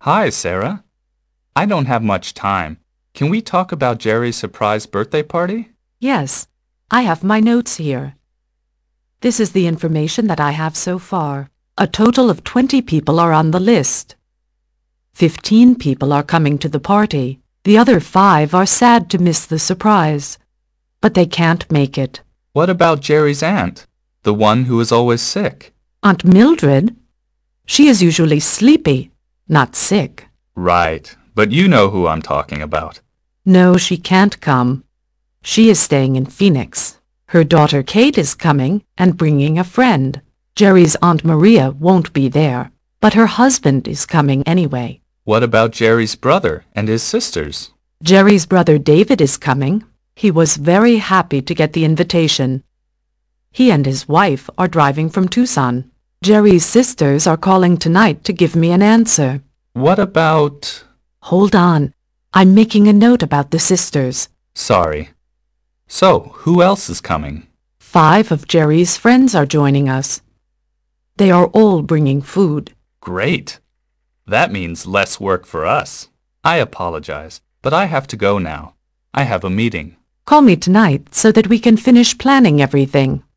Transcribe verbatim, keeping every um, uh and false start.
Hi, Sarah. I don't have much time. Can we talk about Jerry's surprise birthday party? Yes, I have my notes here. This is the information that I have so far. A total of twenty people are on the list. Fifteen people are coming to the party. The other five are sad to miss the surprise, but they can't make it. What about Jerry's aunt, the one who is always sick? Aunt Mildred? She is usually sleepy, not sick. Right, but you know who I'm talking about. No, she can't come. She is staying in Phoenix. Her daughter Kate is coming and bringing a friend. Jerry's Aunt Maria won't be there, but her husband is coming anyway. What about Jerry's brother and his sisters? Jerry's brother David is coming. He was very happy to get the invitation. He and his wife are driving from Tucson. Jerry's sisters are calling tonight to give me an answer. What about... Hold on. I'm making a note about the sisters. Sorry. So, who else is coming? Five of Jerry's friends are joining us. They are all bringing food. Great. That means less work for us. I apologize, but I have to go now. I have a meeting. Call me tonight so that we can finish planning everything.